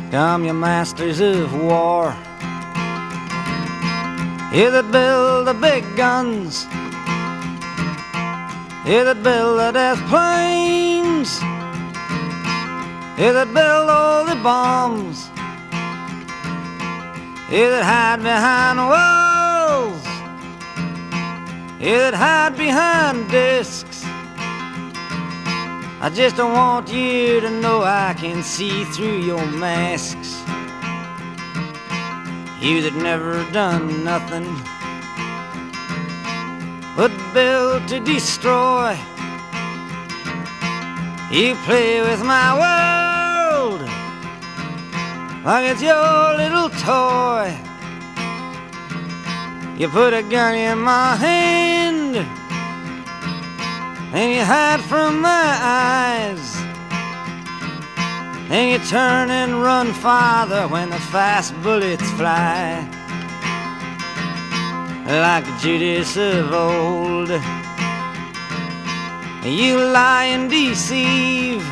Come, you masters of war, you that build the big guns, you that build the death planes, you that build all the bombs, you that hide behind walls, you that hide behind discs. I just don't want you to know I can see through your masks. You that never done nothing but build to destroy. You play with my world like it's your little toy. You put a gun in my hand and you hide from my eyes, and you turn and run farther when the fast bullets fly. Like Judas of old, you lie and deceive.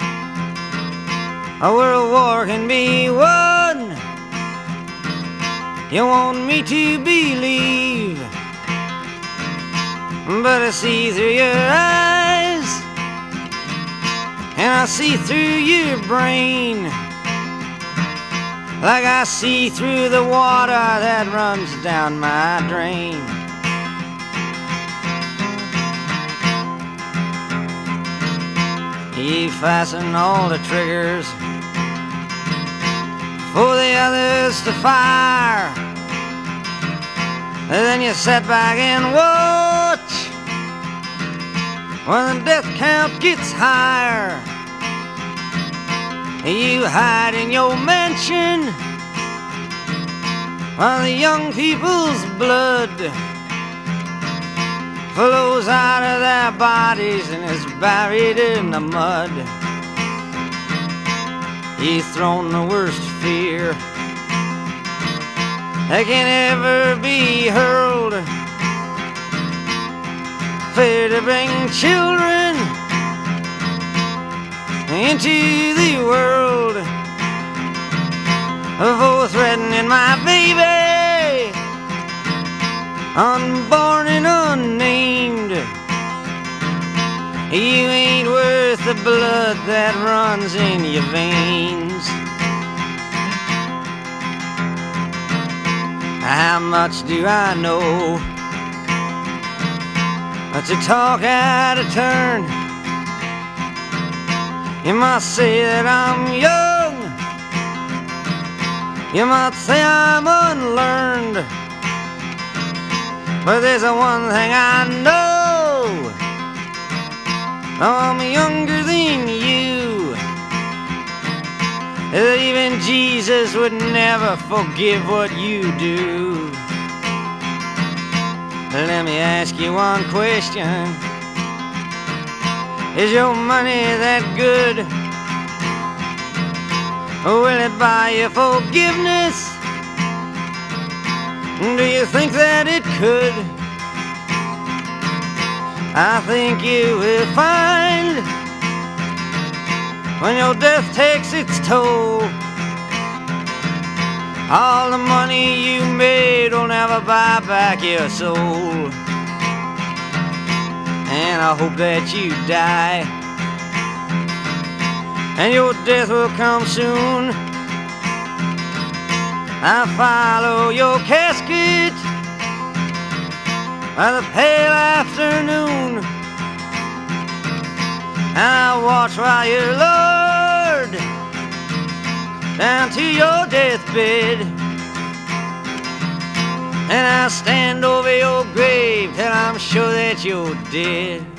A world war can be won, you want me to believe, but I see through your eyes, and I see through your brain, like I see through the water that runs down my drain. You fasten all the triggers for the others to fire, and then you sit back and watch when the death count gets higher. You hide in your mansion while the young people's blood flows out of their bodies and is buried in the mud. You've thrown the worst fear that can ever be hurled, fear to bring children into the world, for threatening my baby, unborn and unnamed. You ain't worth the blood that runs in your veins. How much do I know to talk out of turn? You might say that I'm young, you might say I'm unlearned, but there's one thing I know, I'm younger than you. Even Jesus would never forgive what you do. Let me ask you one question. Is your money that good? Will it buy you forgiveness? Do you think that it could? I think you will find when your death takes its toll, all the money you made will never buy back your soul. And I hope that you die, and your death will come soon. I follow your casket by the pale afternoon, and I watch while you're lowered down to your deathbed, and I stand over your grave till I'm sure that you're dead.